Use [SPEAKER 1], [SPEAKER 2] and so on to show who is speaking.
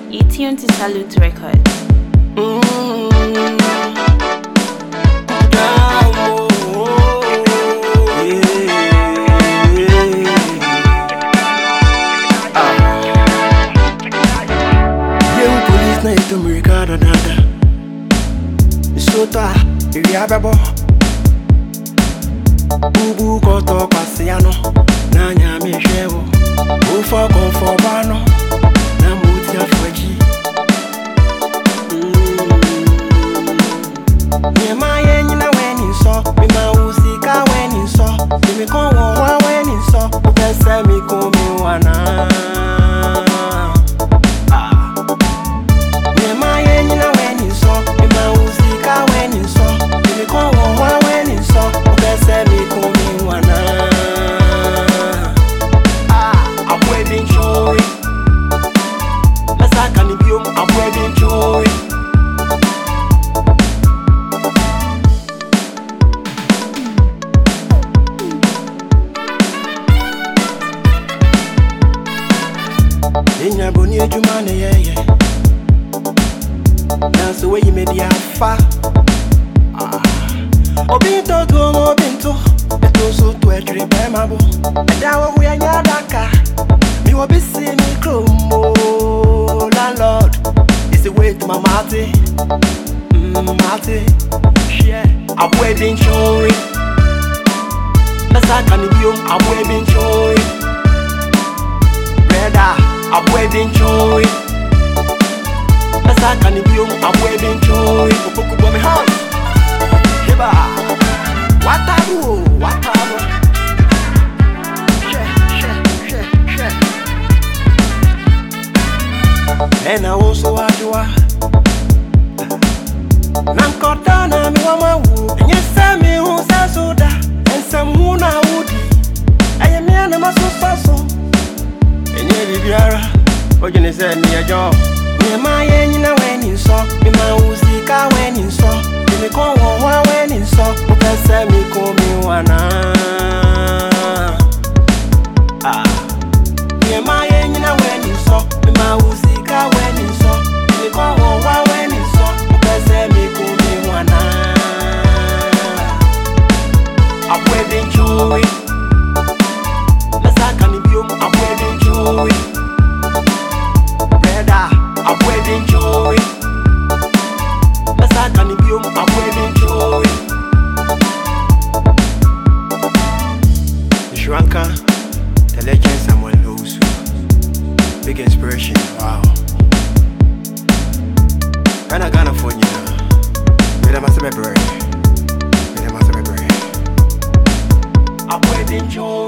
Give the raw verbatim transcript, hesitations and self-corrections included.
[SPEAKER 1] You tune to Salute Records.
[SPEAKER 2] Mm. Na ito Americana nada Isota iri abebo Bubu koto pasiano Na nyame shewo Ufo konfo bano Na muti afwaji Nyema ye nyina weni so Mima usika weni so Mimi konwo wa weni so Upese mi kumi wana Inya boni ejuma ne yeye Na so we me dia fa ah Obi to to mo binto Eto so to etri be mabo Eda wo hu ya nya daka Mi wo bi si ni kromo landlord Is the way to my mate mm mate share abwe bin chori Nasa kan biom abwe bin chori Brother abwe bin chori Nasa kan biom abwe bin chori Opoku bo me house Heba Watabu Watabu She she she she And I also ajua Nankota na mi wama wu Enye se mi hu se soda Ense mu na udi Eye mi ana maso faso Enye bibiara Ojini se ni ejo Nyema ye nyina weni so Mima usika weni so Mimi konwo wa weni so Upese mi kumi wana Ah Nyema ye nyina weni so Mima usika weni so Mimi konwo wa weni so Upese mi kumi wana Abwe bin chori Nasa kani biom abwe bin chori Breda abwe bin chori Nasa kani biom abwe bin chori Shranka, the legend someone knows. Big inspiration, wow. And I gonna phone you. With a massive break. With a massive break. I'm waiting, Joe.